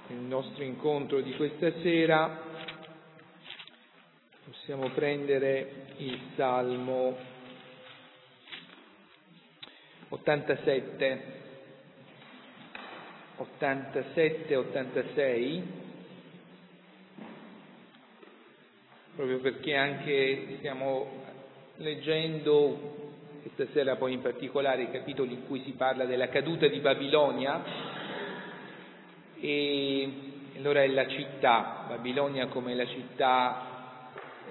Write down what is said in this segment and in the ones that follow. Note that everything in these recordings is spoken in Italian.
nel nostro incontro di questa sera possiamo prendere il Salmo 87-86, proprio perché anche stiamo leggendo questa sera poi in particolare i capitoli in cui si parla della caduta di Babilonia, e allora è la città, Babilonia come la città,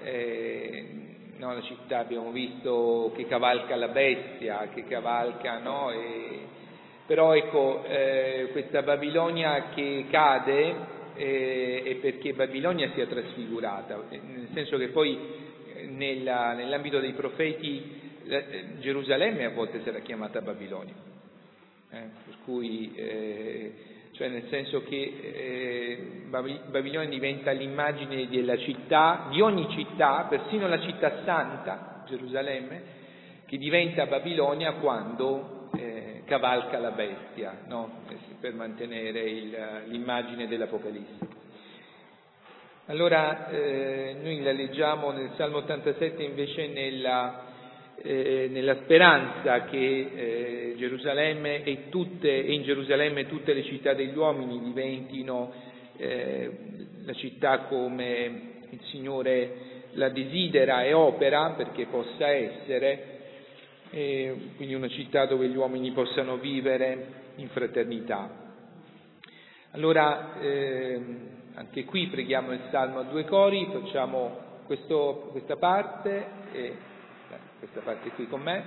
la città abbiamo visto che cavalca la bestia, che cavalca, no? Però ecco, questa Babilonia che cade è perché Babilonia sia trasfigurata, nel senso che poi nell'ambito dei profeti Gerusalemme a volte sarà chiamata Babilonia, per cui cioè nel senso che Babilonia diventa l'immagine della città, di ogni città, persino la città santa, Gerusalemme, che diventa Babilonia quando cavalca la bestia, no? Per mantenere l'immagine dell'Apocalisse. Allora noi la leggiamo nel Salmo 87 invece nella speranza che Gerusalemme e in Gerusalemme tutte le città degli uomini diventino la città come il Signore la desidera e opera perché possa essere, quindi una città dove gli uomini possano vivere in fraternità. Allora anche qui preghiamo il Salmo a due cori, facciamo questa parte e questa parte qui con me,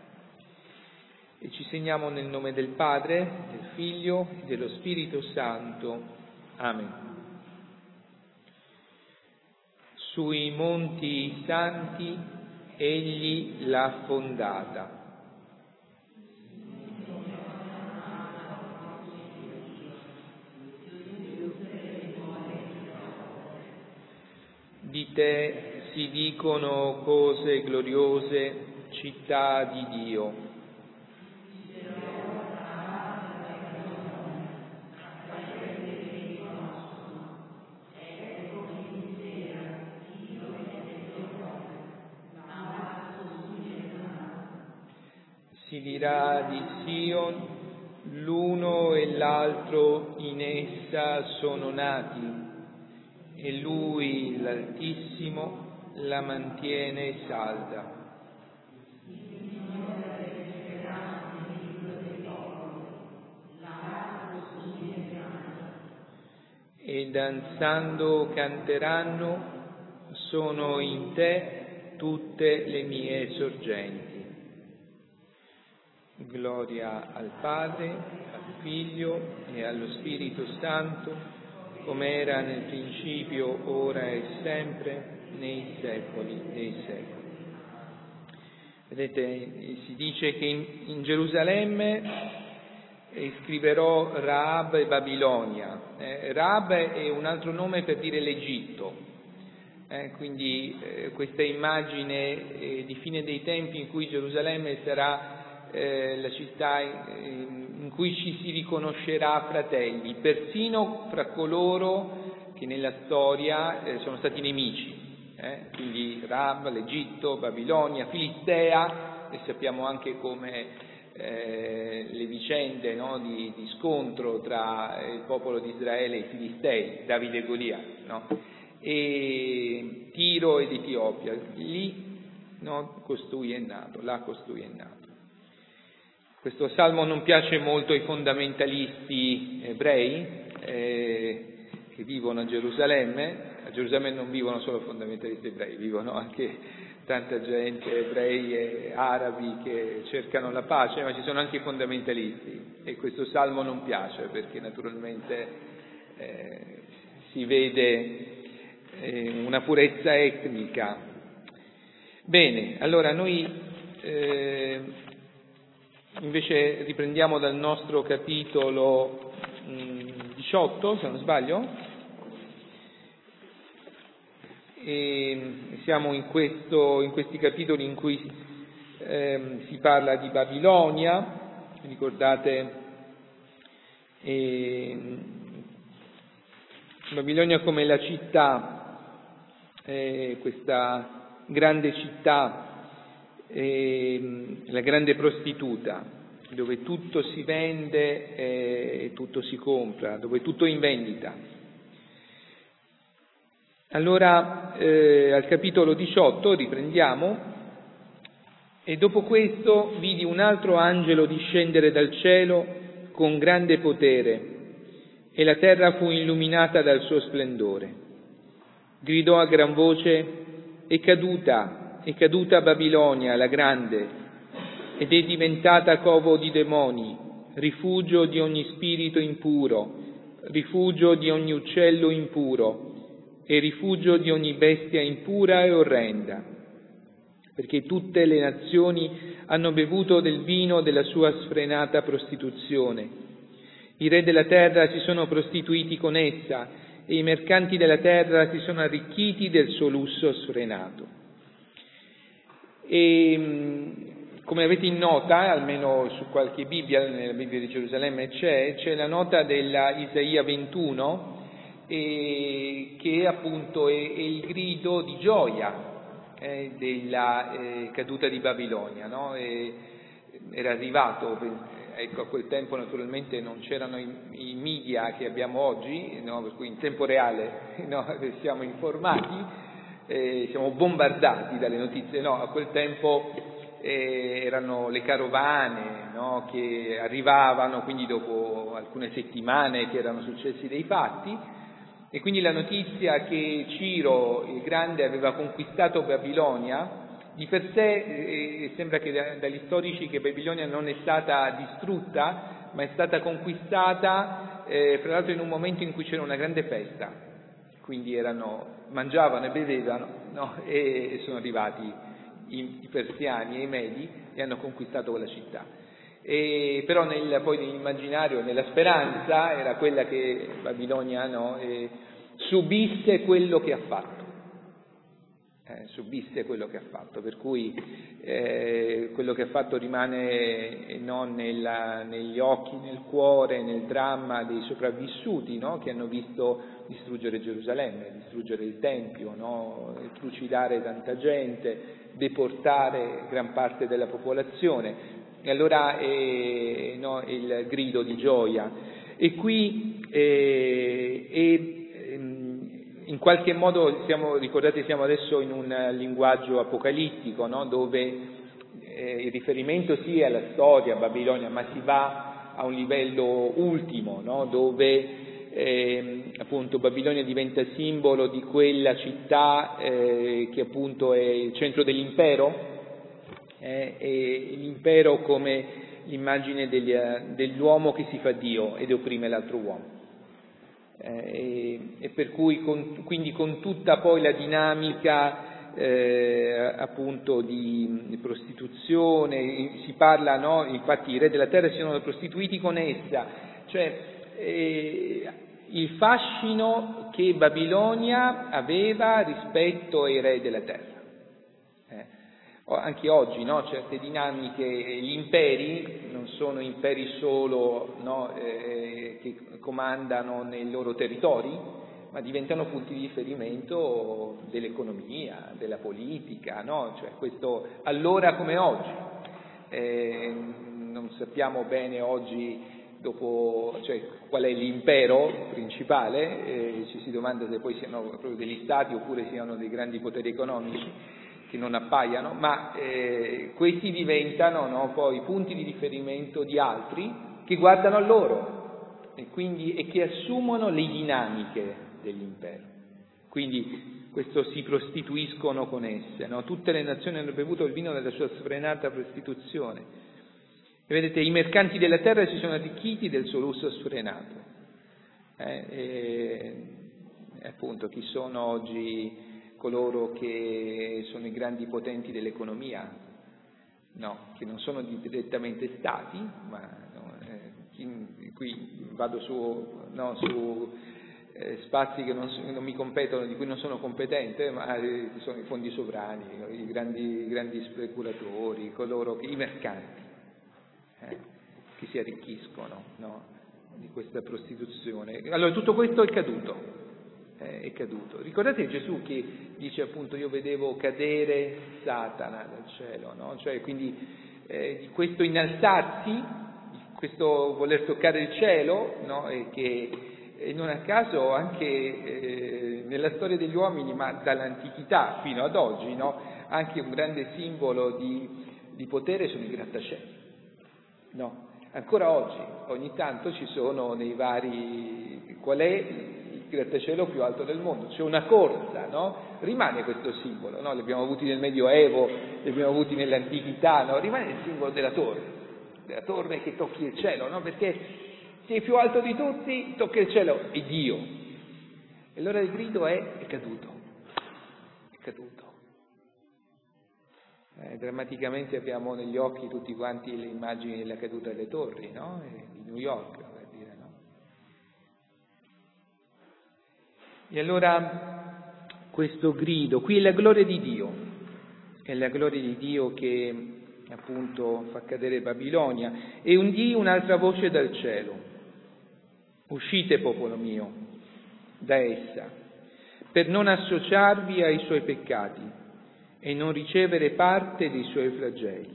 e ci segniamo nel nome del Padre, del Figlio e dello Spirito Santo. Amen. Sui monti santi egli l'ha fondata. Di te si dicono cose gloriose, città di Dio. Si dirà di Sion, l'uno e l'altro in essa sono nati, e Lui, l'Altissimo, la mantiene salda. E danzando canteranno, sono in te tutte le mie sorgenti. Gloria al Padre, al Figlio e allo Spirito Santo, come era nel principio, ora e sempre, nei secoli dei secoli. Vedete, si dice che in Gerusalemme scriverò Rahab e Babilonia. Rahab è un altro nome per dire l'Egitto. Quindi questa immagine di fine dei tempi in cui Gerusalemme sarà la città in cui ci si riconoscerà fratelli, persino fra coloro che nella storia sono stati nemici. Quindi Rahab, l'Egitto, Babilonia, Filistea, e sappiamo anche come le vicende, no, di scontro tra il popolo di Israele e i Filistei, Davide e Golia, no? E Tiro ed Etiopia, lì, no, costui è nato, là costui è nato. Questo salmo non piace molto ai fondamentalisti ebrei che vivono a Gerusalemme. A Gerusalemme non vivono solo fondamentalisti ebrei, vivono anche tanta gente, ebrei e arabi, che cercano la pace, ma ci sono anche i fondamentalisti, e questo salmo non piace perché naturalmente si vede una purezza etnica. Bene, allora noi invece riprendiamo dal nostro capitolo 18, se non sbaglio, e siamo in questi capitoli in cui si parla di Babilonia. Ricordate Babilonia come la città, questa grande città, la grande prostituta, dove tutto si vende e tutto si compra, dove tutto è in vendita. Allora, al capitolo 18, riprendiamo, e dopo questo vidi un altro angelo discendere dal cielo con grande potere, e la terra fu illuminata dal suo splendore. Gridò a gran voce: è caduta Babilonia la grande, ed è diventata covo di demoni, rifugio di ogni spirito impuro, rifugio di ogni uccello impuro, e rifugio di ogni bestia impura e orrenda, perché tutte le nazioni hanno bevuto del vino della sua sfrenata prostituzione. I re della terra si sono prostituiti con essa, e i mercanti della terra si sono arricchiti del suo lusso sfrenato. E come avete in nota, almeno su qualche Bibbia, nella Bibbia di Gerusalemme c'è la nota della Isaia 21, che appunto è il grido di gioia della caduta di Babilonia, no? Era arrivato, ecco, a quel tempo naturalmente non c'erano i media che abbiamo oggi, no? Per cui in tempo reale, no? Siamo informati, siamo bombardati dalle notizie, no? A quel tempo erano le carovane, no? Che arrivavano, quindi dopo alcune settimane che erano successi dei fatti. E quindi la notizia che Ciro il Grande aveva conquistato Babilonia, di per sé sembra che dagli storici che Babilonia non è stata distrutta, ma è stata conquistata, fra l'altro in un momento in cui c'era una grande festa, quindi mangiavano e bevevano, no? E sono arrivati i persiani e i medi e hanno conquistato quella città. Però poi nell'immaginario, nella speranza, era quella che Babilonia subisse quello che ha fatto, per cui quello che ha fatto rimane non negli occhi, nel cuore, nel dramma dei sopravvissuti, no? Che hanno visto distruggere Gerusalemme, distruggere il Tempio, no? Trucidare tanta gente, deportare gran parte della popolazione. E allora il grido di gioia. E qui in qualche modo ricordate, siamo adesso in un linguaggio apocalittico, no? Dove il riferimento sì è alla storia, a Babilonia, ma si va a un livello ultimo, no? Dove appunto Babilonia diventa simbolo di quella città che appunto è il centro dell'impero, e l'impero come l'immagine dell'uomo che si fa Dio ed opprime l'altro uomo, e per cui quindi con tutta poi la dinamica appunto di prostituzione, si parla, no? Infatti i re della terra si sono prostituiti con essa, cioè il fascino che Babilonia aveva rispetto ai re della terra. Anche oggi, no? Certe dinamiche, gli imperi non sono imperi solo, no? Che comandano nei loro territori, ma diventano punti di riferimento dell'economia, della politica, no? Cioè questo allora come oggi. Non sappiamo bene oggi qual è l'impero principale, ci si domanda se poi siano proprio degli stati oppure siano dei grandi poteri economici che non appaiano, ma questi diventano, no, poi punti di riferimento di altri che guardano a loro e che assumono le dinamiche dell'impero. Quindi questo si prostituiscono con esse, no? Tutte le nazioni hanno bevuto il vino della sua sfrenata prostituzione. E vedete, i mercanti della terra si sono arricchiti del suo lusso sfrenato. Appunto, chi sono oggi coloro che sono i grandi potenti dell'economia? No, che non sono direttamente stati, ma qui vado su spazi che non mi competono, di cui non sono competente, ma sono i fondi sovrani, i grandi speculatori, i mercanti che si arricchiscono, no, di questa prostituzione. Allora tutto questo è caduto. è caduto. Ricordate Gesù che dice appunto io vedevo cadere Satana dal cielo, no? Cioè quindi di questo innalzarsi, di questo voler toccare il cielo, no? E che non a caso anche nella storia degli uomini, ma dall'antichità fino ad oggi, no? Anche un grande simbolo di potere sono i grattacieli, no? Ancora oggi, ogni tanto ci sono nei vari... Qual è il grattacielo più alto del mondo? C'è una corsa, no? Rimane questo simbolo, no? Li abbiamo avuti nel Medioevo, li abbiamo avuti nell'antichità, no? Rimane il simbolo della torre che tocchi il cielo, no? Perché chi è più alto di tutti tocca il cielo, è Dio. E allora il grido è caduto, è caduto. Drammaticamente abbiamo negli occhi tutti quanti le immagini della caduta delle torri, no? Di New York, per dire, no? E allora questo grido, qui è la gloria di Dio, è la gloria di Dio che appunto fa cadere Babilonia, e udì un'altra voce dal cielo: uscite, popolo mio, da essa, per non associarvi ai suoi peccati e non ricevere parte dei suoi flagelli.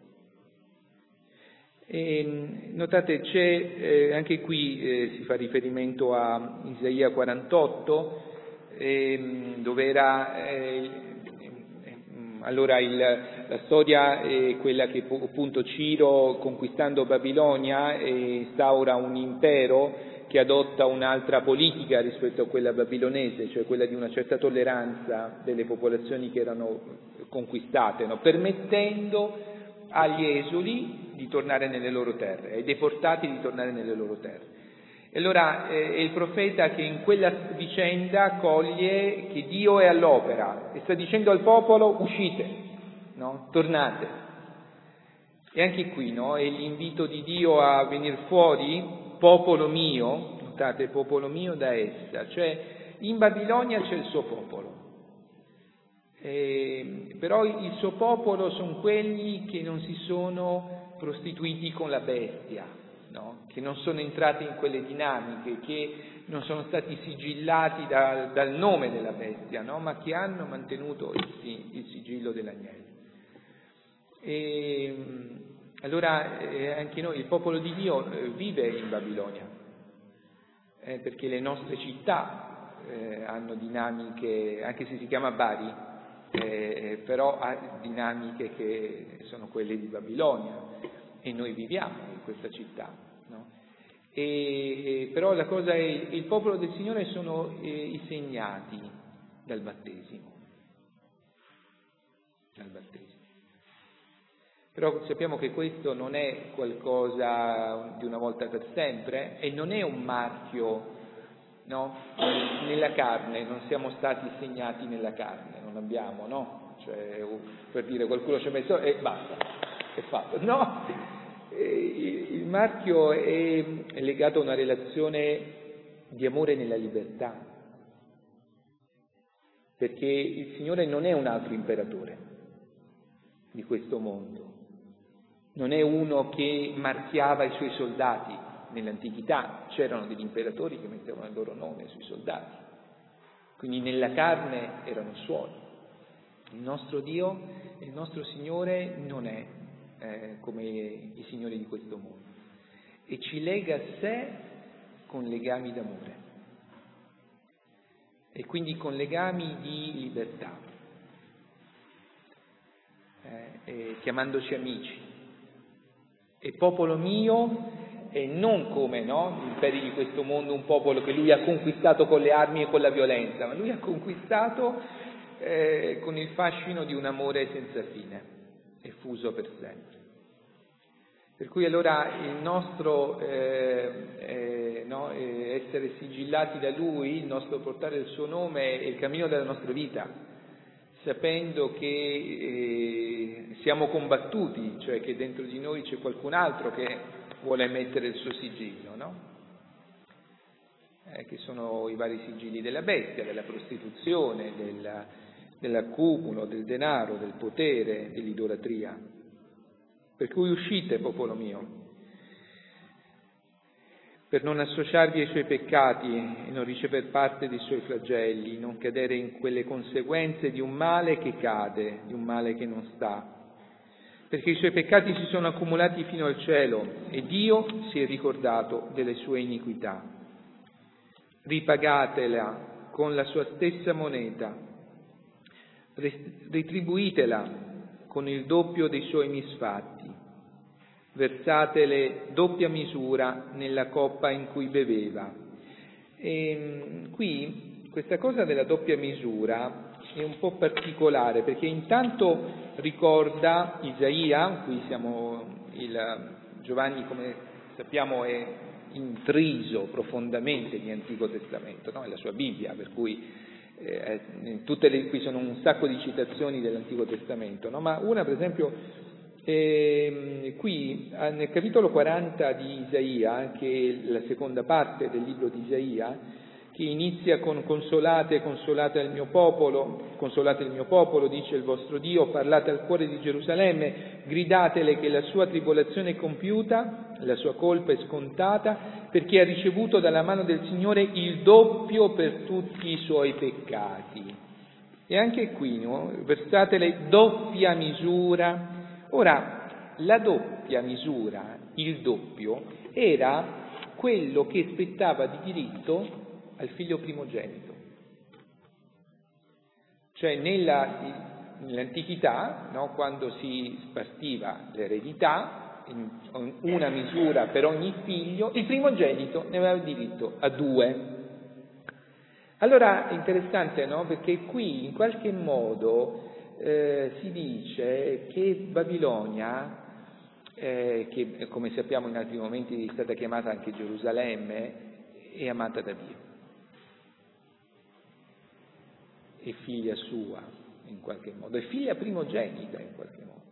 E notate, c'è anche qui si fa riferimento a Isaia 48, dove era allora la storia è quella che appunto Ciro, conquistando Babilonia, instaura un impero che adotta un'altra politica rispetto a quella babilonese, cioè quella di una certa tolleranza delle popolazioni che erano conquistate, no? Permettendo agli esuli di tornare nelle loro terre, ai deportati di tornare nelle loro terre. E allora è il profeta che in quella vicenda coglie che Dio è all'opera e sta dicendo al popolo: uscite, no? Tornate. E anche qui, no? È l'invito di Dio a venire fuori, popolo mio, notate, popolo mio da essa, cioè in Babilonia c'è il suo popolo, però il suo popolo sono quelli che non si sono prostituiti con la bestia, no? Che non sono entrati in quelle dinamiche, che non sono stati sigillati dal nome della bestia, no? Ma che hanno mantenuto il sigillo dell'agnello. E allora anche noi, il popolo di Dio, vive in Babilonia, perché le nostre città hanno dinamiche, anche se si chiama Bari, però ha dinamiche che sono quelle di Babilonia, e noi viviamo in questa città, no? Però la cosa è, il popolo del Signore sono i segnati dal battesimo. Però sappiamo che questo non è qualcosa di una volta per sempre, e non è un marchio, no? Nella carne, non siamo stati segnati nella carne, non abbiamo, no? Cioè, per dire, qualcuno ci ha messo e basta, è fatto. No, il marchio è legato a una relazione di amore nella libertà, perché il Signore non è un altro imperatore di questo mondo, non è uno che marchiava i suoi soldati. Nell'antichità c'erano degli imperatori che mettevano il loro nome sui soldati, quindi nella carne erano suoi. Il nostro Dio, il nostro Signore non è come i signori di questo mondo, e ci lega a sé con legami d'amore, e quindi con legami di libertà, chiamandoci amici. E popolo mio, e non come, no, gli imperi di questo mondo, un popolo che lui ha conquistato con le armi e con la violenza, ma lui ha conquistato con il fascino di un amore senza fine, effuso per sempre. Per cui allora il nostro essere sigillati da lui, il nostro portare il suo nome, è il cammino della nostra vita, sapendo che siamo combattuti, cioè che dentro di noi c'è qualcun altro che vuole mettere il suo sigillo, no? Che sono i vari sigilli della bestia, della prostituzione, dell'accumulo, del denaro, del potere, dell'idolatria. Per cui uscite, popolo mio. per non associarvi ai suoi peccati e non ricever parte dei suoi flagelli, non cadere in quelle conseguenze di un male che cade, di un male che non sta. Perché i suoi peccati si sono accumulati fino al cielo e Dio si è ricordato delle sue iniquità. Ripagatela con la sua stessa moneta, retribuitela con il doppio dei suoi misfatti, versatele doppia misura nella coppa in cui beveva. E qui questa cosa della doppia misura è un po' particolare, perché intanto ricorda Isaia, qui Giovanni, come sappiamo, è intriso profondamente di Antico Testamento, no? È la sua Bibbia, per cui qui sono un sacco di citazioni dell'Antico Testamento, no? Ma una, per esempio, qui nel capitolo 40 di Isaia, che è la seconda parte del libro di Isaia, che inizia con consolate il mio popolo, dice il vostro Dio, parlate al cuore di Gerusalemme, gridatele che la sua tribolazione è compiuta, la sua colpa è scontata, perché ha ricevuto dalla mano del Signore il doppio per tutti i suoi peccati. E anche qui, no? Versatele doppia misura. Ora, la doppia misura, il doppio, era quello che spettava di diritto al figlio primogenito. Cioè nell'antichità, no, quando si spartiva l'eredità, in una misura per ogni figlio, il primogenito ne aveva diritto a 2. Allora è interessante, no? Perché qui in qualche modo si dice che Babilonia, che come sappiamo in altri momenti è stata chiamata anche Gerusalemme, è amata da Dio. È figlia sua in qualche modo, è figlia primogenita in qualche modo.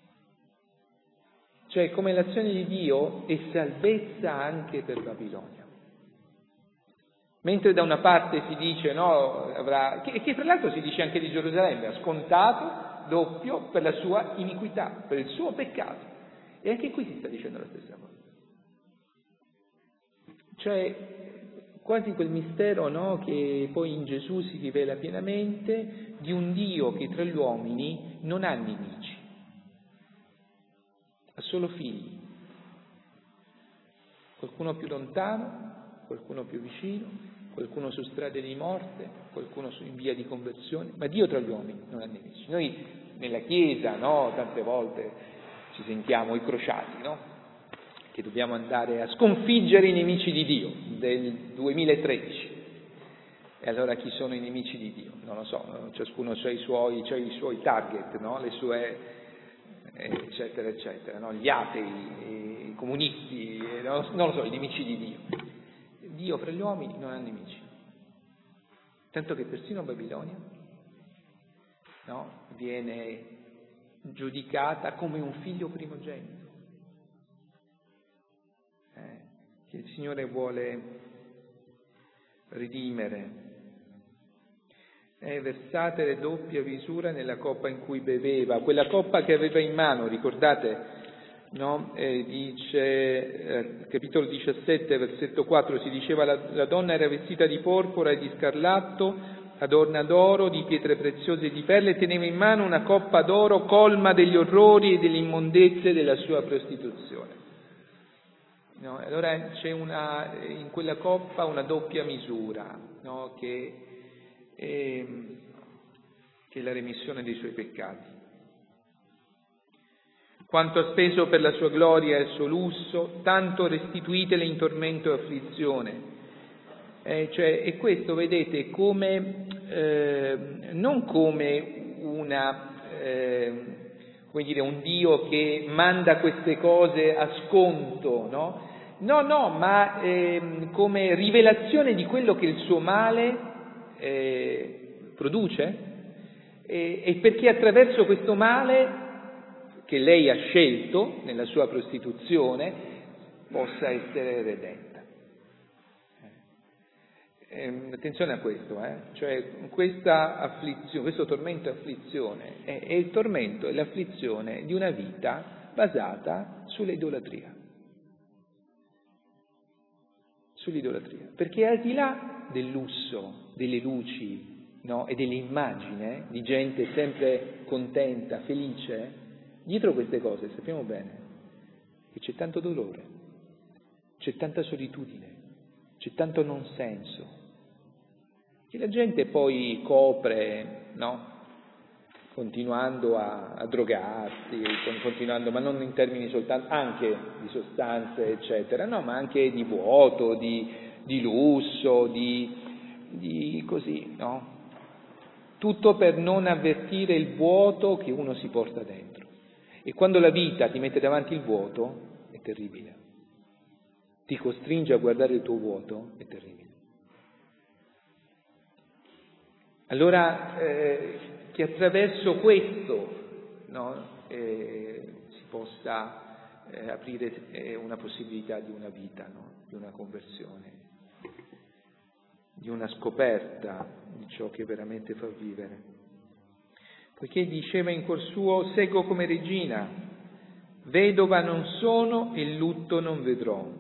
Cioè, come l'azione di Dio è salvezza anche per Babilonia. Mentre da una parte si dice, no, che tra l'altro si dice anche di Gerusalemme, ha scontato doppio per la sua iniquità, per il suo peccato. E anche qui si sta dicendo la stessa cosa. Cioè, quasi quel mistero, no, che poi in Gesù si rivela pienamente, di un Dio che tra gli uomini non ha nemici, ha solo figli. Qualcuno più lontano, qualcuno più vicino, qualcuno su strade di morte, qualcuno in via di conversione, ma Dio tra gli uomini non ha nemici. Noi nella Chiesa, no, tante volte ci sentiamo i crociati, no? Che dobbiamo andare a sconfiggere i nemici di Dio del 2013. E allora chi sono i nemici di Dio? Non lo so, ciascuno ha i suoi target, no? Le sue, eccetera, eccetera, no? Gli atei, i comunisti, non lo so, i nemici di Dio. Dio fra gli uomini non ha nemici. Tanto che persino Babilonia, no? Viene giudicata come un figlio primogenito. Che il Signore vuole ridimere. Versate le doppia misura nella coppa in cui beveva, quella coppa che aveva in mano, ricordate, no? Dice, capitolo 17, versetto 4, si diceva la donna era vestita di porpora e di scarlatto, adorna d'oro, di pietre preziose e di perle, e teneva in mano una coppa d'oro colma degli orrori e delle immondezze della sua prostituzione. No, allora c'è in quella coppa una doppia misura, no, che è la remissione dei suoi peccati. Quanto ha speso per la sua gloria e il suo lusso, tanto restituitele in tormento e afflizione. E questo, vedete, come non come un Dio che manda queste cose a sconto, no? No, ma come rivelazione di quello che il suo male produce, e perché attraverso questo male che lei ha scelto nella sua prostituzione possa essere redenta. Attenzione a questo, cioè questa afflizione, questo tormento e afflizione è il tormento e l'afflizione di una vita basata sull'idolatria. sull'idolatria. Perché al di là del lusso, delle luci, no? E delle immagini di gente sempre contenta, felice, dietro queste cose sappiamo bene che c'è tanto dolore, c'è tanta solitudine, c'è tanto non senso, che la gente poi copre, no? Continuando a drogarsi, continuando, ma non in termini soltanto, anche di sostanze, eccetera, no, ma anche di vuoto, di lusso, di così, no? Tutto per non avvertire il vuoto che uno si porta dentro. E quando la vita ti mette davanti il vuoto, è terribile. Ti costringe a guardare il tuo vuoto, è terribile. Allora, che attraverso questo, no, si possa aprire una possibilità di una vita, no, di una conversione, di una scoperta di ciò che veramente fa vivere. Poiché diceva in cuor suo: seguo come regina, vedova non sono e lutto non vedrò.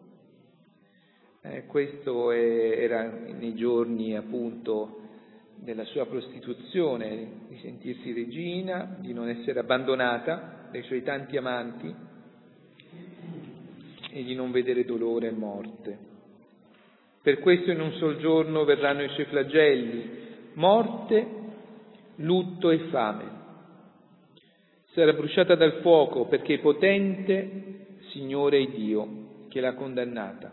Questo era nei giorni appunto della sua prostituzione, di sentirsi regina, di non essere abbandonata dai suoi tanti amanti e di non vedere dolore e morte. Per questo in un sol giorno verranno i suoi flagelli, morte, lutto e fame. Sarà bruciata dal fuoco perché è potente Signore e Dio che l'ha condannata.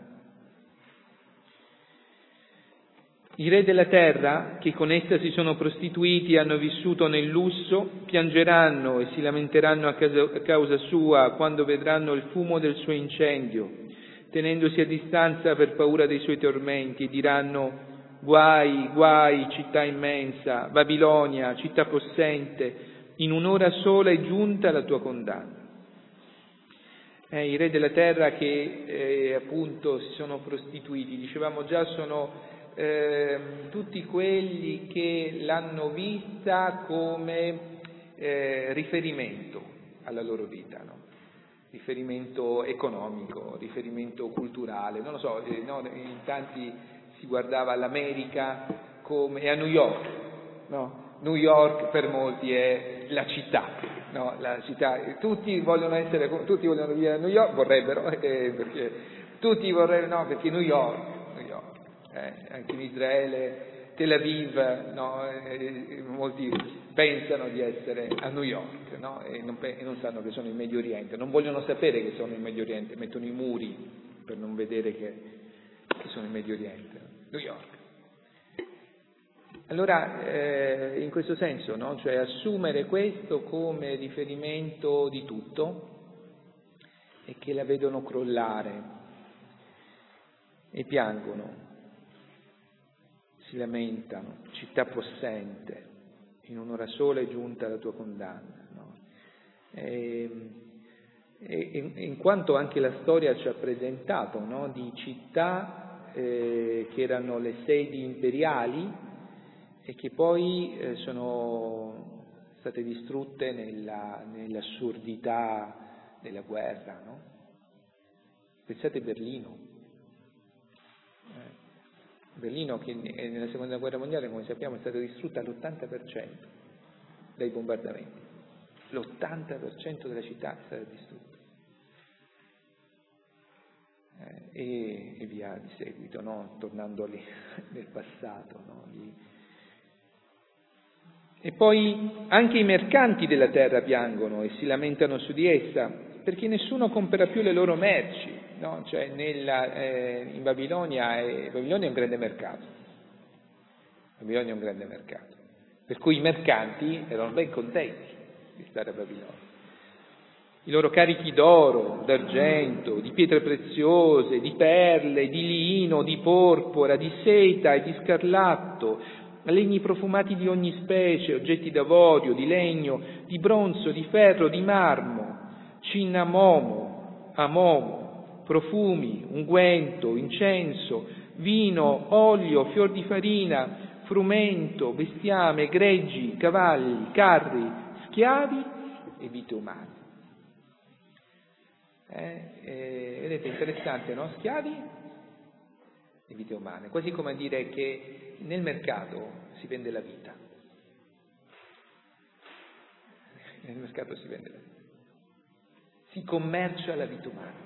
I re della terra, che con essa si sono prostituiti e hanno vissuto nel lusso, piangeranno e si lamenteranno a causa sua quando vedranno il fumo del suo incendio, tenendosi a distanza per paura dei suoi tormenti, e diranno: guai, guai, città immensa, Babilonia, città possente, in un'ora sola è giunta la tua condanna. I re della terra che appunto si sono prostituiti, dicevamo già, sono tutti quelli che l'hanno vista come riferimento alla loro vita, no? Riferimento economico, riferimento culturale, non lo so, no? In tanti si guardava all'America come, e a New York, no? New York per molti è la città, no? La città, tutti vogliono vivere a New York, vorrebbero, perché tutti vorrebbero, no? Perché New York. Anche in Israele, Tel Aviv, no? Molti pensano di essere a New York, no? E non sanno che sono in Medio Oriente, non vogliono sapere che sono in Medio Oriente, mettono i muri per non vedere che sono in Medio Oriente, New York. Allora, in questo senso, no? Cioè assumere questo come riferimento di tutto e che la vedono crollare e piangono. Si lamentano, città possente, in un'ora sola è giunta la tua condanna, no? In quanto anche la storia ci ha presentato, no? Di città che erano le sedi imperiali e che poi sono state distrutte nell'assurdità della guerra, no? Pensate a Berlino. Berlino, che nella seconda guerra mondiale, come sappiamo, è stata distrutta all'80% dai bombardamenti. L'80% della città è stata distrutta. E via di seguito, no? Tornando lì nel passato, no? E poi anche i mercanti della terra piangono e si lamentano su di essa, perché nessuno compra più le loro merci. No, cioè in Babilonia è un grande mercato. Babilonia è un grande mercato. Per cui i mercanti erano ben contenti di stare a Babilonia. I loro carichi d'oro, d'argento, di pietre preziose, di perle, di lino, di porpora, di seta e di scarlatto, legni profumati di ogni specie, oggetti d'avorio, di legno, di bronzo, di ferro, di marmo, cinnamomo, amomo, profumi, unguento, incenso, vino, olio, fior di farina, frumento, bestiame, greggi, cavalli, carri, schiavi e vite umane. Vedete, interessante, no? Schiavi di vite umane, quasi come a dire che nel mercato si vende la vita. Nel mercato si vende la vita. Si commercia la vita umana.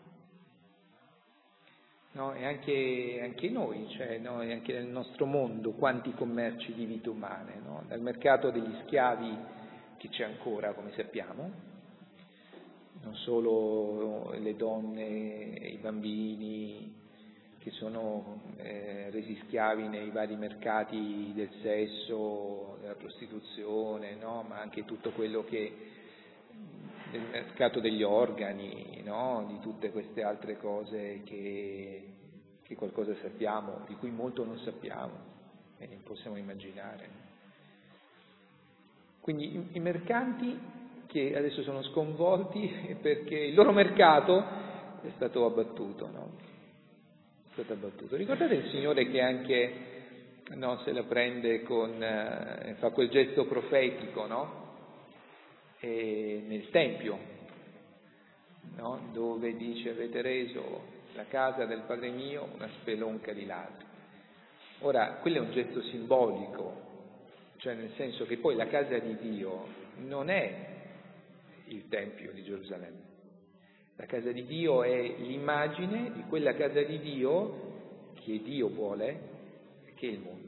No, e anche noi, cioè, no, e anche nel nostro mondo, quanti commerci di vite umane, no? Dal mercato degli schiavi, che c'è ancora, come sappiamo, non solo le donne e i bambini che sono resi schiavi nei vari mercati del sesso, della prostituzione, no? Ma anche tutto quello che del mercato degli organi, no? Di tutte queste altre cose che qualcosa sappiamo, di cui molto non sappiamo e non possiamo immaginare. Quindi i mercanti che adesso sono sconvolti perché il loro mercato è stato abbattuto, no? È stato abbattuto. Ricordate il Signore che anche se la prende fa quel gesto profetico, no? Nel Tempio, no? Dove dice: avete reso la casa del Padre mio una spelonca di ladri. Ora, quello è un gesto simbolico, cioè nel senso che poi la casa di Dio non è il Tempio di Gerusalemme. La casa di Dio è l'immagine di quella casa di Dio che Dio vuole, che è il mondo.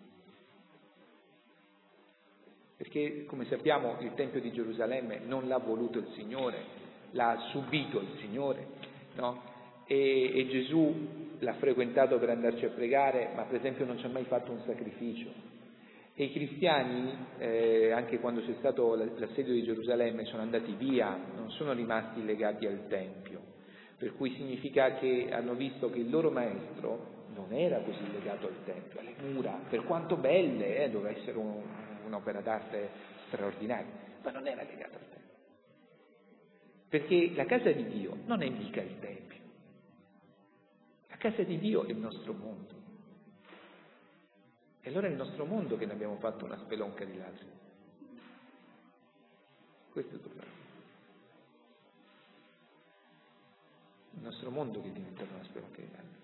Perché, come sappiamo, il Tempio di Gerusalemme non l'ha voluto il Signore, l'ha subito il Signore, no? E Gesù l'ha frequentato per andarci a pregare, ma per esempio non ci ha mai fatto un sacrificio. E i cristiani, anche quando c'è stato l'assedio di Gerusalemme, sono andati via, non sono rimasti legati al Tempio, per cui significa che hanno visto che il loro maestro non era così legato al Tempio, alle mura, per quanto belle, doveva essere un'opera d'arte straordinaria, ma non era legato al Tempio. Perché la casa di Dio non è mica il Tempio. La casa di Dio è il nostro mondo. E allora è il nostro mondo che ne abbiamo fatto una spelonca di ladri. Questo è il problema. Il nostro mondo che è diventato una spelonca di ladri.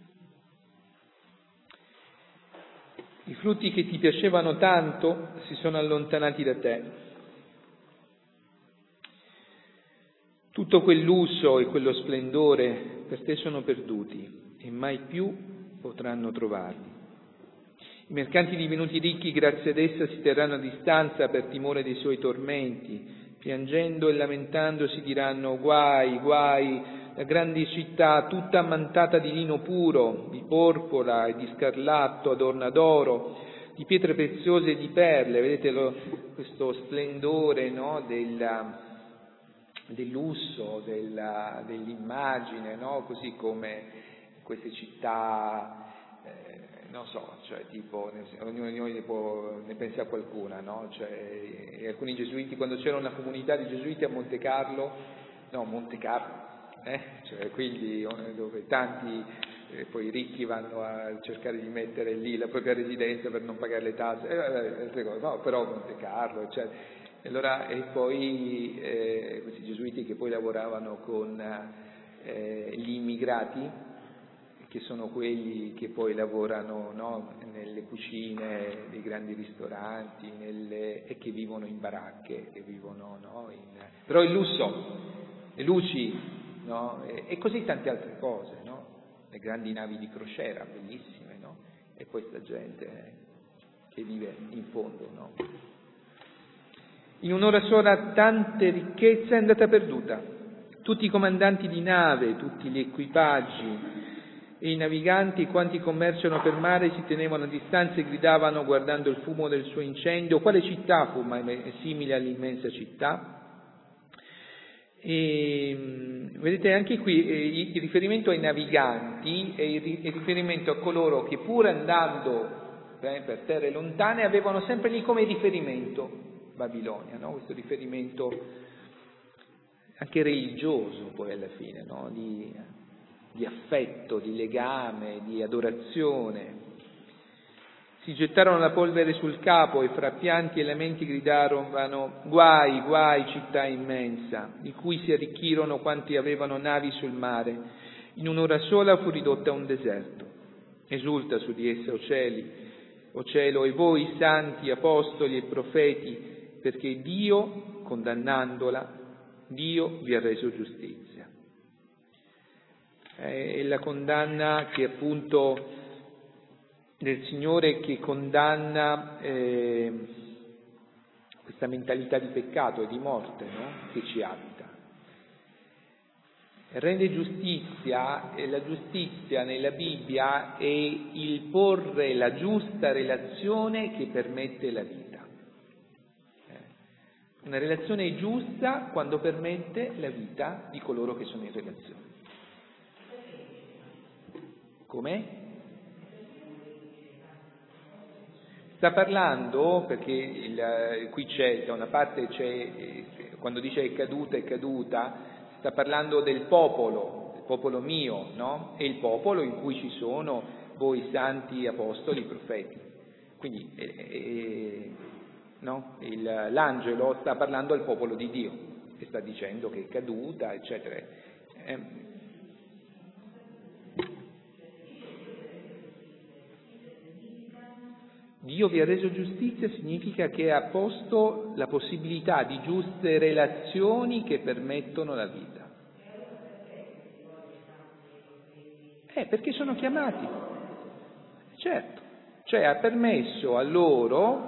I frutti che ti piacevano tanto si sono allontanati da te. Tutto quel lusso e quello splendore per te sono perduti e mai più potranno trovarli. I mercanti divenuti ricchi grazie ad essa si terranno a distanza per timore dei suoi tormenti, piangendo e lamentandosi diranno: guai, guai, la grande città tutta ammantata di lino puro, di porpora e di scarlatto adorna d'oro, di pietre preziose e di perle. Vedete questo splendore, no, del lusso, dell'immagine, no? Così come queste città, non so, cioè tipo, ognuno di noi ne pensa a qualcuna, no? Cioè, alcuni gesuiti, quando c'era una comunità di gesuiti a Monte Carlo, cioè quindi dove tanti poi ricchi vanno a cercare di mettere lì la propria residenza per non pagare le tasse, no, però Monte Carlo, eccetera. E poi questi gesuiti che poi lavoravano con gli immigrati, che sono quelli che poi lavorano, no, nelle cucine dei grandi ristoranti e che vivono in baracche, che vivono, no, però il lusso, le luci, no, e così tante altre cose, no? Le grandi navi di crociera, bellissime, no? E questa gente che vive in fondo, no? In un'ora sola tante ricchezza è andata perduta, tutti i comandanti di nave, tutti gli equipaggi e i naviganti, quanti commerciano per mare, si tenevano a distanza e gridavano guardando il fumo del suo incendio: quale città fu mai simile all'immensa città? E vedete anche qui il riferimento ai naviganti è il riferimento a coloro che, pur andando per terre lontane, avevano sempre lì come riferimento Babilonia, no? Questo riferimento anche religioso poi alla fine, no? Di affetto, di legame, di adorazione. Si gettarono la polvere sul capo e fra pianti e lamenti gridarono: guai, guai, città immensa, di cui si arricchirono quanti avevano navi sul mare. In un'ora sola fu ridotta a un deserto. Esulta su di essa, o cielo, e voi santi, apostoli e profeti, perché Dio, condannandola, Dio vi ha reso giustizia. È la condanna che appunto del Signore, che condanna questa mentalità di peccato e di morte, no? Che ci abita. Rende giustizia, e la giustizia nella Bibbia è il porre la giusta relazione che permette la vita. Una relazione giusta quando permette la vita di coloro che sono in relazione. Com'è? Sta parlando, perché qui c'è, da una parte c'è, quando dice è caduta, sta parlando del popolo mio, no? E il popolo in cui ci sono voi santi, apostoli, profeti. Quindi no? L'angelo sta parlando al popolo di Dio e sta dicendo che è caduta, eccetera. Dio vi ha reso giustizia significa che ha posto la possibilità di giuste relazioni che permettono la vita. Perché sono chiamati. Certo. Cioè ha permesso a loro,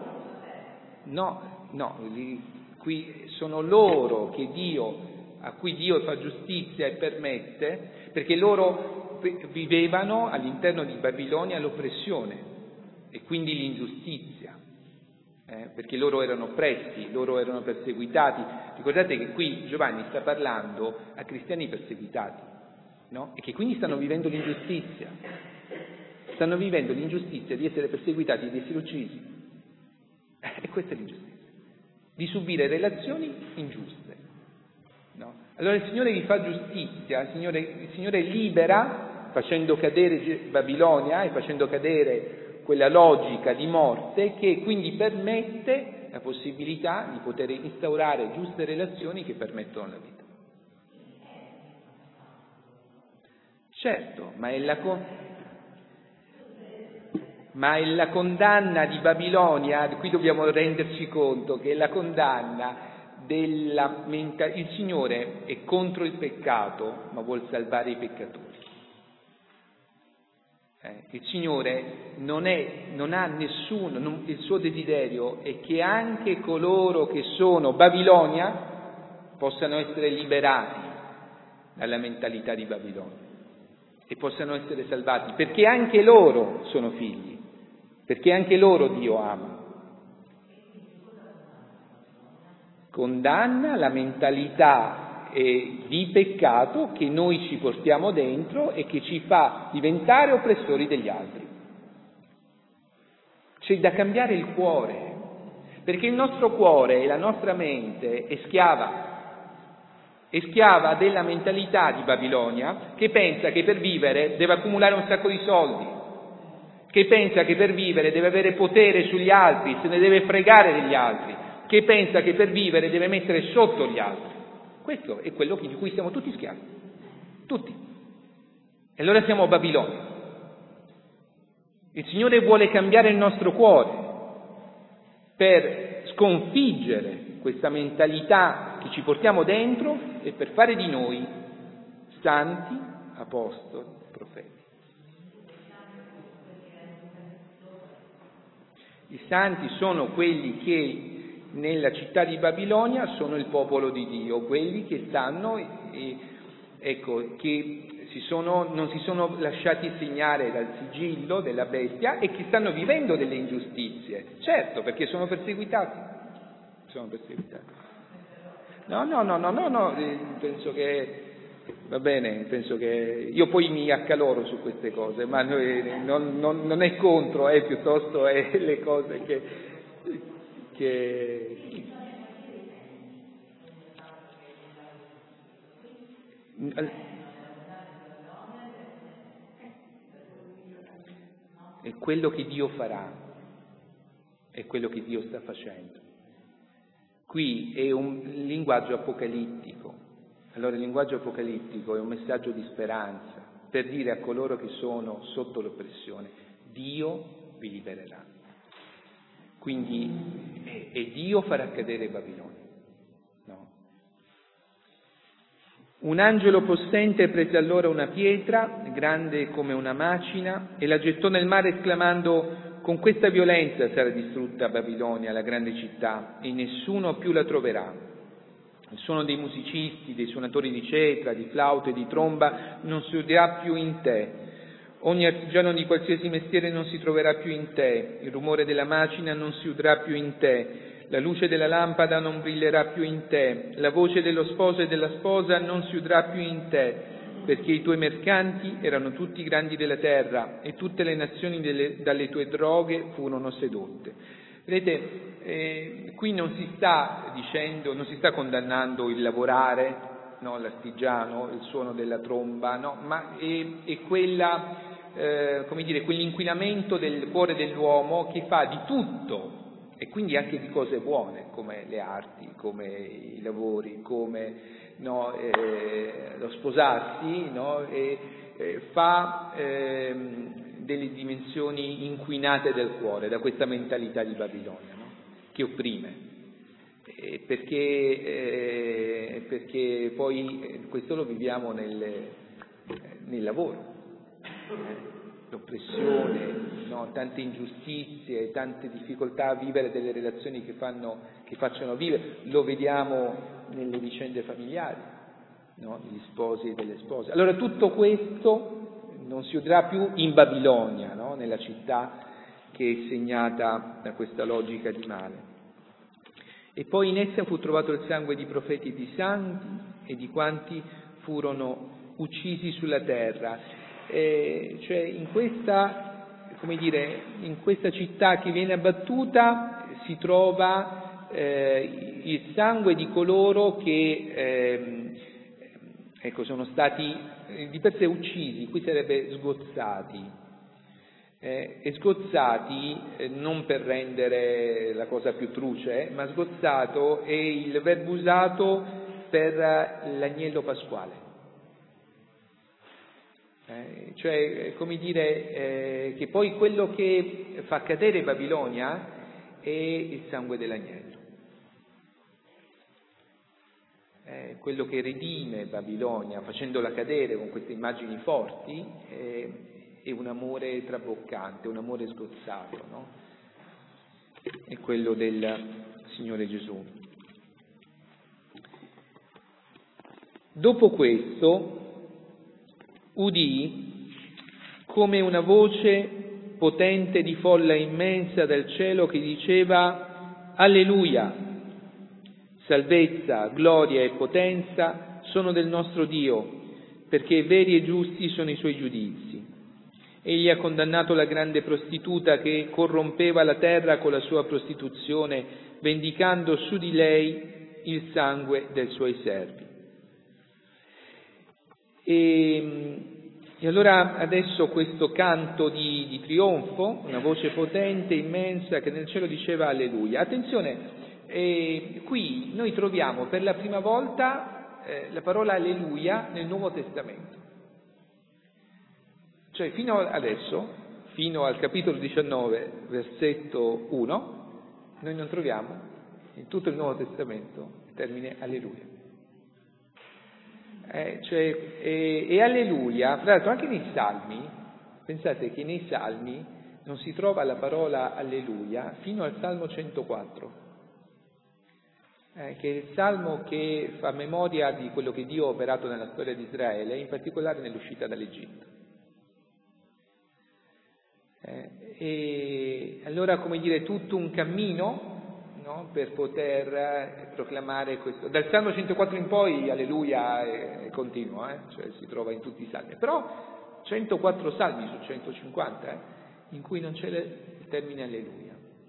qui sono loro che a cui Dio fa giustizia e permette, perché loro vivevano all'interno di Babilonia l'oppressione e quindi l'ingiustizia, perché loro erano oppressi, loro erano perseguitati. Ricordate che qui Giovanni sta parlando a cristiani perseguitati, no? E che quindi stanno vivendo l'ingiustizia. Stanno vivendo l'ingiustizia di essere perseguitati e di essere uccisi. E questa è l'ingiustizia. Di subire relazioni ingiuste. No? Allora il Signore vi fa giustizia, il Signore libera, facendo cadere Babilonia e facendo cadere quella logica di morte che quindi permette la possibilità di poter instaurare giuste relazioni che permettono la vita. Certo, ma è la condanna di Babilonia, qui dobbiamo renderci conto che è la condanna il Signore è contro il peccato, ma vuol salvare i peccatori. Il Signore non ha nessuno, il suo desiderio è che anche coloro che sono Babilonia possano essere liberati dalla mentalità di Babilonia e possano essere salvati, perché anche loro sono figli, perché anche loro Dio ama. Condanna la mentalità di peccato che noi ci portiamo dentro e che ci fa diventare oppressori degli altri. C'è da cambiare il cuore, perché il nostro cuore e la nostra mente è schiava della mentalità di Babilonia, che pensa che per vivere deve accumulare un sacco di soldi, che pensa che per vivere deve avere potere sugli altri, se ne deve fregare degli altri, che pensa che per vivere deve mettere sotto gli altri. Questo è quello di cui siamo tutti schiavi, tutti. E allora siamo Babilonia. Il Signore vuole cambiare il nostro cuore per sconfiggere questa mentalità che ci portiamo dentro e per fare di noi santi, apostoli, profeti. I santi sono quelli che nella città di Babilonia sono il popolo di Dio, quelli che stanno, che non si sono lasciati segnare dal sigillo della bestia e che stanno vivendo delle ingiustizie. Certo, perché sono perseguitati. No, penso che va bene, penso che io poi mi accaloro su queste cose, ma non è contro, piuttosto è le cose che è quello che Dio farà, è quello che Dio sta facendo. Qui è un linguaggio apocalittico. Allora il linguaggio apocalittico è un messaggio di speranza, per dire a coloro che sono sotto l'oppressione: Dio vi libererà. Quindi, e Dio farà cadere Babilonia. No. Un angelo possente prese allora una pietra, grande come una macina, e la gettò nel mare esclamando: con questa violenza sarà distrutta Babilonia, la grande città, e nessuno più la troverà. Il suono dei musicisti, dei suonatori di cetra, di flauto e di tromba non si udrà più in te. Ogni artigiano di qualsiasi mestiere non si troverà più in te. Il rumore della macina non si udrà più in te. La luce della lampada non brillerà più in te. La voce dello sposo e della sposa non si udrà più in te, perché i tuoi mercanti erano tutti grandi della terra e tutte le nazioni dalle tue droghe furono sedotte. Vedete, qui non si sta dicendo, non si sta condannando il lavorare, no, l'artigiano, il suono della tromba, no, ma è quella, quell'inquinamento del cuore dell'uomo che fa di tutto, e quindi anche di cose buone, come le arti, come i lavori, come lo sposarsi, no, fa delle dimensioni inquinate del cuore da questa mentalità di Babilonia, no? Che opprime, perché poi questo lo viviamo nel lavoro, l'oppressione, no? Tante ingiustizie, tante difficoltà a vivere delle relazioni che facciano vivere, lo vediamo nelle vicende familiari, no? Degli sposi e delle spose. Allora tutto questo non si udrà più in Babilonia, no? Nella città che è segnata da questa logica di male. E poi in essa fu trovato il sangue di profeti e di santi e di quanti furono uccisi sulla terra. Cioè in questa città che viene abbattuta si trova il sangue di coloro che sono stati di per sé uccisi, qui sarebbe sgozzati, e sgozzati non per rendere la cosa più truce, ma sgozzato è il verbo usato per l'agnello pasquale, che poi quello che fa cadere Babilonia è il sangue dell'agnello. Quello che redime Babilonia facendola cadere con queste immagini forti è un amore traboccante, un amore sgozzato, no? È quello del Signore Gesù. Dopo questo udì come una voce potente di folla immensa dal cielo che diceva: Alleluia! Salvezza, gloria e potenza sono del nostro Dio, perché veri e giusti sono i suoi giudizi. Egli ha condannato la grande prostituta che corrompeva la terra con la sua prostituzione, vendicando su di lei il sangue dei suoi servi. E allora adesso questo canto di trionfo, una voce potente, immensa, che nel cielo diceva alleluia. Attenzione! Qui noi troviamo per la prima volta la parola alleluia nel Nuovo Testamento. Cioè fino adesso, fino al capitolo 19, versetto 1, noi non troviamo in tutto il Nuovo Testamento il termine alleluia. E alleluia, tra l'altro anche nei Salmi, pensate che nei Salmi non si trova la parola alleluia fino al Salmo 104. Che è il salmo che fa memoria di quello che Dio ha operato nella storia di Israele, in particolare nell'uscita dall'Egitto. E allora, tutto un cammino, no, per poter proclamare questo. Dal Salmo 104 in poi, alleluia, è continuo, cioè si trova in tutti i salmi. Però 104 salmi su 150 in cui non c'è il termine alleluia.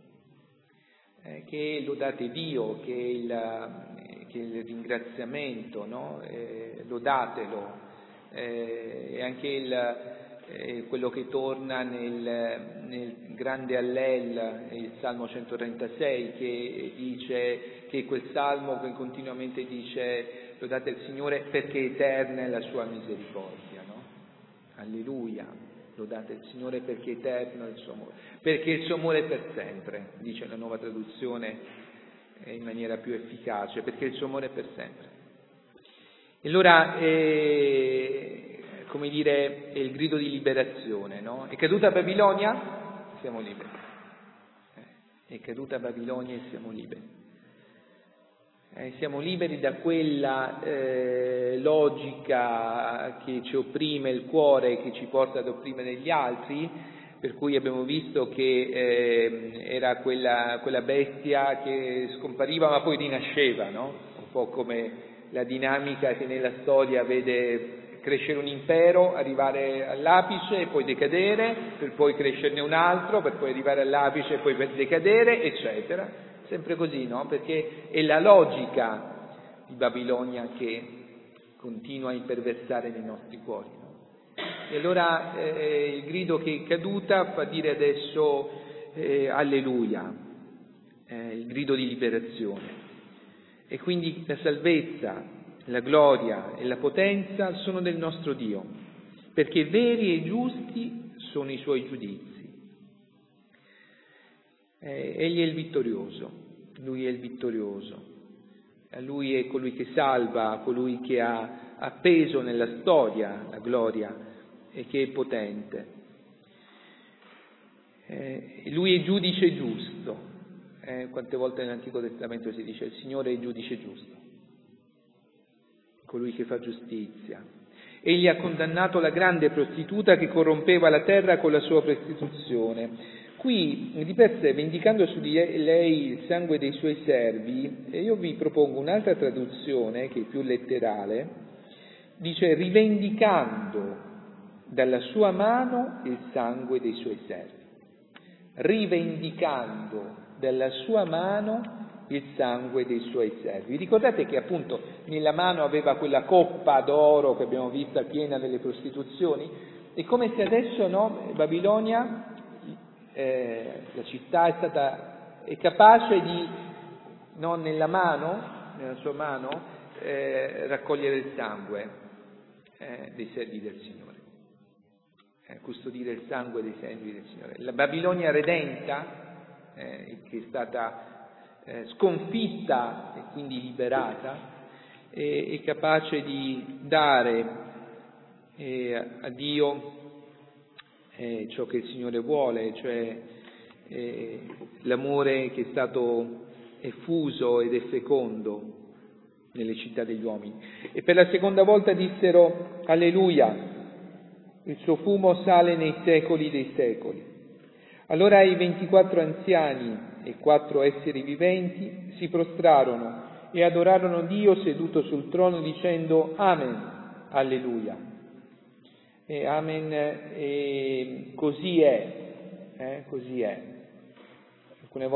Che lodate Dio, che il ringraziamento, no? Lodatelo, e anche quello che torna nel grande Allel, il Salmo 136, che dice, che è quel salmo che continuamente dice lodate il Signore perché eterna è la sua misericordia, no? Alleluia, lodate il Signore perché è eterno il suo amore, perché il suo amore è per sempre, dice la Nuova Traduzione in maniera più efficace, perché il suo amore è per sempre. E allora, come dire, è il grido di liberazione, no? È caduta Babilonia? Siamo liberi. È caduta Babilonia e siamo liberi. Siamo liberi da quella logica che ci opprime il cuore, che ci porta ad opprimere gli altri, per cui abbiamo visto che era quella bestia che scompariva ma poi rinasceva, no? Un po' come la dinamica che nella storia vede crescere un impero, arrivare all'apice e poi decadere, per poi crescerne un altro, per poi arrivare all'apice e poi per decadere, eccetera. Sempre così, no? Perché è la logica di Babilonia che continua a imperversare nei nostri cuori, no? E allora il grido che è caduta fa dire adesso alleluia, il grido di liberazione. E quindi la salvezza, la gloria e la potenza sono del nostro Dio, perché veri e giusti sono i suoi giudizi. Egli è il vittorioso, Lui è il vittorioso, Lui è colui che salva, colui che ha appeso nella storia la gloria e che è potente. Lui è giudice giusto, quante volte nell'Antico Testamento si dice il Signore è il giudice giusto, colui che fa giustizia. Egli ha condannato la grande prostituta che corrompeva la terra con la sua prostituzione. Qui, di per sé, vendicando su di lei il sangue dei suoi servi, io vi propongo un'altra traduzione, che è più letterale, dice rivendicando dalla sua mano il sangue dei suoi servi. Rivendicando dalla sua mano il sangue dei suoi servi. Ricordate che appunto nella mano aveva quella coppa d'oro che abbiamo visto piena delle prostituzioni? È come se adesso, no, Babilonia, la città è capace di, no, nella sua mano, raccogliere il sangue dei servi del Signore, custodire il sangue dei servi del Signore. La Babilonia redenta, che è stata sconfitta e quindi liberata, è capace di dare a Dio ciò che il Signore vuole, cioè l'amore che è stato effuso ed è fecondo nelle città degli uomini. E per la seconda volta dissero alleluia, il suo fumo sale nei secoli dei secoli. Allora i 24 anziani e 4 esseri viventi si prostrarono e adorarono Dio seduto sul trono dicendo amen, alleluia. E amen, e così è, così è. Alcune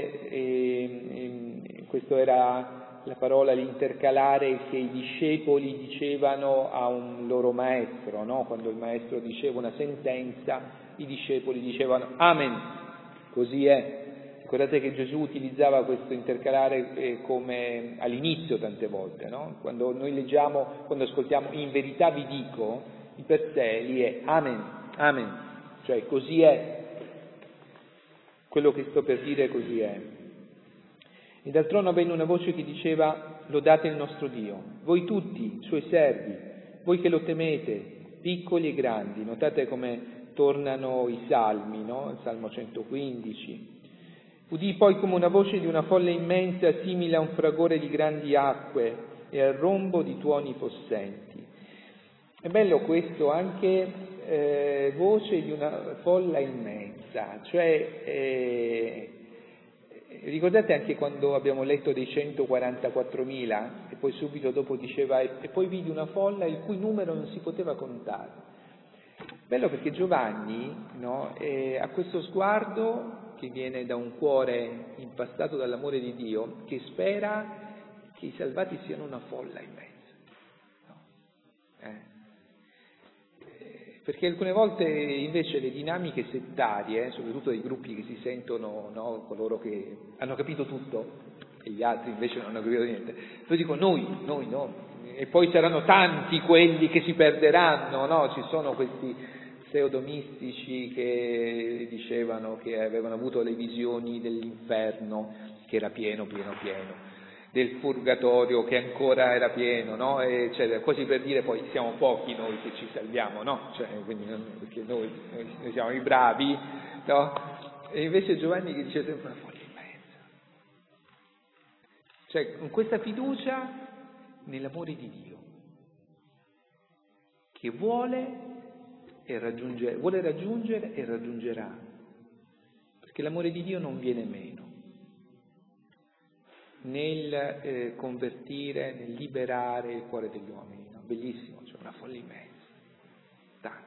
volte questo era la parola, l'intercalare che i discepoli dicevano a un loro maestro, no? Quando il maestro diceva una sentenza, i discepoli dicevano amen, così è. Ricordate che Gesù utilizzava questo intercalare come all'inizio tante volte, no? Quando noi leggiamo, quando ascoltiamo in verità vi dico, di per sé lì è amen, amen, cioè così è, quello che sto per dire così è. E dal trono venne una voce che diceva lodate il nostro Dio, voi tutti, suoi servi, voi che lo temete, piccoli e grandi. Notate come tornano i salmi, no? Il Salmo 115. Udì poi come una voce di una folla immensa, simile a un fragore di grandi acque e al rombo di tuoni possenti. È bello questo, anche voce di una folla immensa, cioè ricordate anche quando abbiamo letto dei 144.000 e poi subito dopo diceva e poi vidi una folla il cui numero non si poteva contare. Bello perché Giovanni, no, ha questo sguardo che viene da un cuore impastato dall'amore di Dio, che spera che i salvati siano una folla immensa. No? Perché alcune volte invece le dinamiche settarie, soprattutto dei gruppi che si sentono, no, coloro che hanno capito tutto e gli altri invece non hanno capito niente, poi dico noi no, E poi saranno tanti quelli che si perderanno, no? Ci sono questi pseudomistici che dicevano che avevano avuto le visioni dell'inferno, che era pieno, del purgatorio che ancora era pieno, no? Eccetera. Quasi per dire poi siamo pochi noi che ci salviamo, no? Cioè, quindi perché noi siamo i bravi, no? E invece Giovanni che dice sempre una follia immensa. Cioè, con questa fiducia nell'amore di Dio, che vuole raggiungere e raggiungerà, perché l'amore di Dio non viene meno nel convertire, nel liberare il cuore degli uomini, no? Bellissimo, cioè una follia immensa, tanti.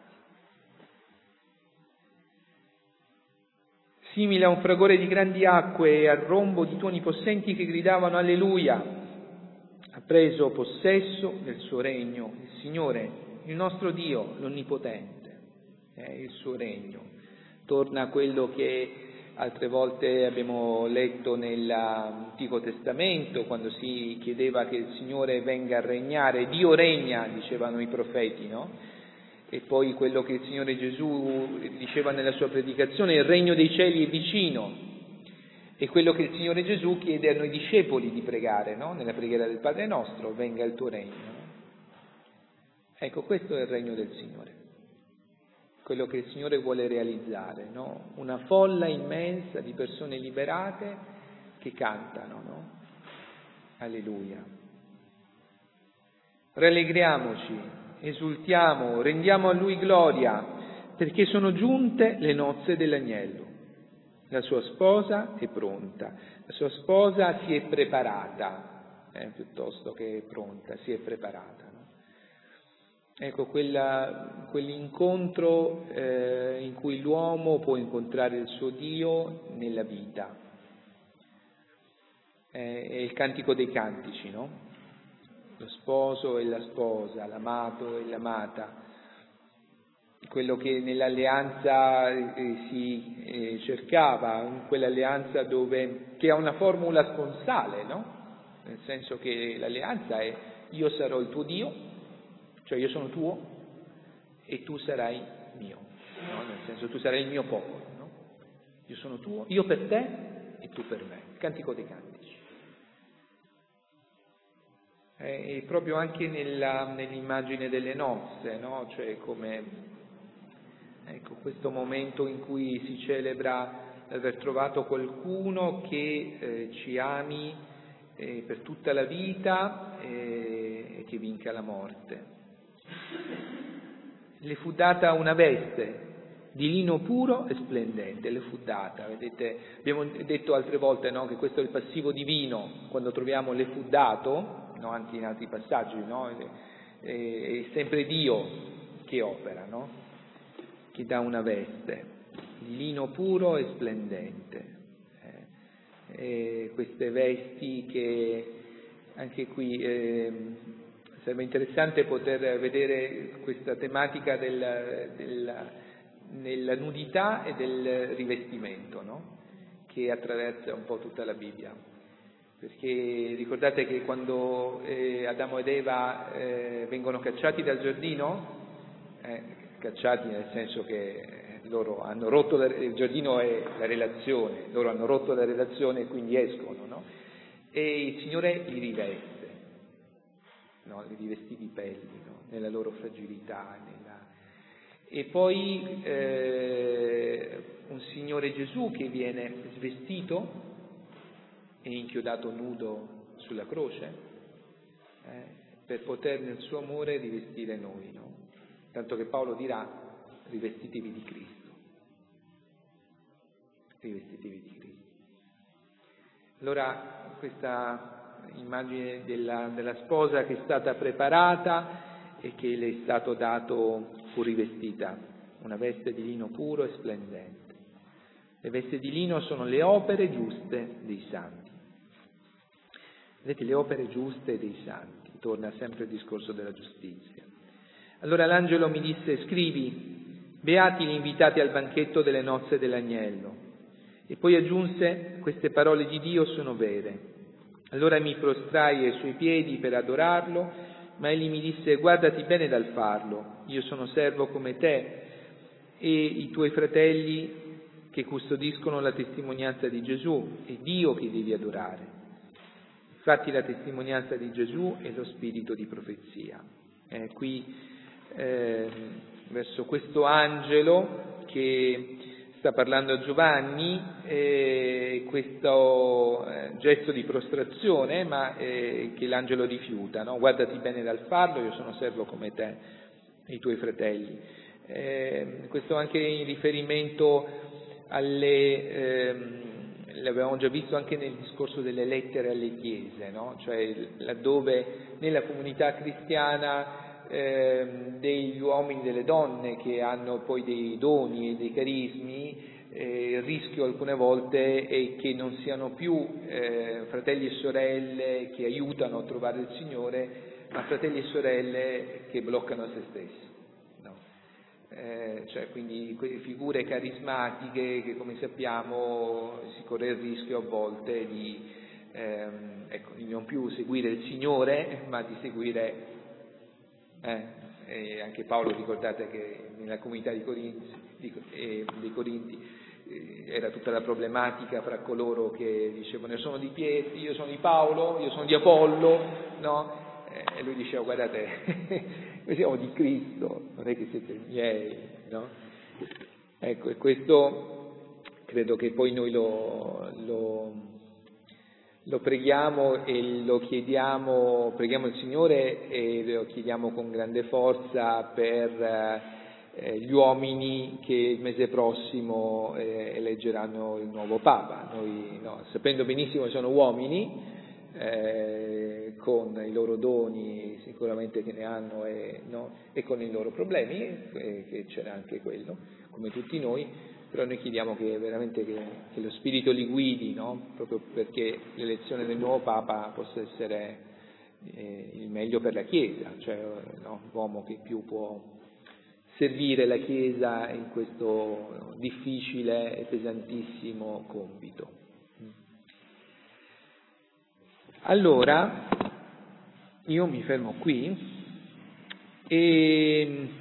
Simile a un fragore di grandi acque e al rombo di tuoni possenti che gridavano alleluia, ha preso possesso del suo regno il Signore, il nostro Dio, l'Onnipotente, il suo regno. Torna a quello che altre volte abbiamo letto nell'Antico Testamento, quando si chiedeva che il Signore venga a regnare. Dio regna, dicevano i profeti, no? E poi quello che il Signore Gesù diceva nella sua predicazione: il regno dei cieli è vicino. E quello che il Signore Gesù chiede a noi discepoli di pregare, no? Nella preghiera del Padre nostro: venga il tuo regno. Ecco, questo è il regno del Signore, quello che il Signore vuole realizzare, no? Una folla immensa di persone liberate che cantano, no? Alleluia. Rallegriamoci, esultiamo, rendiamo a Lui gloria, perché sono giunte le nozze dell'agnello. La sua sposa è pronta, la sua sposa si è preparata, piuttosto che è pronta, si è preparata. No? Ecco, quell'incontro in cui l'uomo può incontrare il suo Dio nella vita. È il cantico dei cantici, no? Lo sposo e la sposa, l'amato e l'amata. Quello che nell'alleanza si cercava, in quell'alleanza che ha una formula sponsale, no? Nel senso che l'alleanza è: io sarò il tuo Dio, cioè io sono tuo e tu sarai mio, no? Nel senso, tu sarai il mio popolo, no? Io sono tuo, io per te e tu per me. Il cantico dei cantici. E proprio anche nell'immagine delle nozze, no? Cioè come, ecco, questo momento in cui si celebra l'aver trovato qualcuno che ci ami per tutta la vita e che vinca la morte. Le fu data una veste di lino puro e splendente, le fu data, vedete, abbiamo detto altre volte, no, che questo è il passivo divino, quando troviamo le fu dato, no, anche in altri passaggi, no, è sempre Dio che opera, no, che dà una veste di lino puro e splendente, queste vesti che anche qui sarebbe interessante poter vedere questa tematica nella nudità e del rivestimento, no? Che attraversa un po' tutta la Bibbia. Perché ricordate che quando Adamo ed Eva vengono cacciati dal giardino, cacciati nel senso che loro hanno rotto il giardino è la relazione, loro hanno rotto la relazione e quindi escono, no? E il Signore li riveste, no? Li rivestì di pelli, no? Nella loro fragilità, e poi un Signore Gesù che viene svestito e inchiodato nudo sulla croce per poter nel suo amore rivestire noi, no? Tanto che Paolo dirà: rivestitevi di Cristo. Rivestitevi di Cristo. Allora questa immagine della sposa che è stata preparata e che le è stato dato, fu rivestita, una veste di lino puro e splendente. Le vesti di lino sono le opere giuste dei santi. Vedete, le opere giuste dei santi, torna sempre il discorso della giustizia. Allora l'angelo mi disse: scrivi, beati gli invitati al banchetto delle nozze dell'agnello. E poi aggiunse: queste parole di Dio sono vere. Allora mi prostrai ai suoi piedi per adorarlo, ma egli mi disse: guardati bene dal farlo, io sono servo come te e i tuoi fratelli che custodiscono la testimonianza di Gesù, è Dio che devi adorare. Infatti la testimonianza di Gesù è lo spirito di profezia. Qui verso questo angelo che sta parlando a Giovanni, questo gesto di prostrazione, ma che l'angelo rifiuta, no? Guardati bene dal farlo, io sono servo come te e i tuoi fratelli. Questo anche in riferimento l'avevamo già visto anche nel discorso delle lettere alle chiese, no? Cioè laddove nella comunità cristiana degli uomini e delle donne che hanno poi dei doni e dei carismi, il rischio alcune volte è che non siano più fratelli e sorelle che aiutano a trovare il Signore, ma fratelli e sorelle che bloccano se stessi. Cioè quindi figure carismatiche che, come sappiamo, si corre il rischio a volte di non più seguire il Signore, ma di seguire e anche Paolo, ricordate che nella comunità dei Corinti era tutta la problematica fra coloro che dicevano: io sono di Pietro, io sono di Paolo, io sono di Apollo, no? E lui diceva: guardate, noi siamo di Cristo, non è che siete miei, no? Ecco, e questo credo che poi noi lo preghiamo e lo chiediamo, preghiamo il Signore e lo chiediamo con grande forza per gli uomini che il mese prossimo eleggeranno il nuovo Papa. Noi, sapendo benissimo che sono uomini, con i loro doni sicuramente che ne hanno e con i loro problemi, che c'era anche quello, come tutti noi, però noi chiediamo che veramente che lo Spirito li guidi, no? Proprio perché l'elezione del nuovo Papa possa essere il meglio per la Chiesa, cioè l'uomo che più può servire la Chiesa in questo difficile e pesantissimo compito. Allora, io mi fermo qui e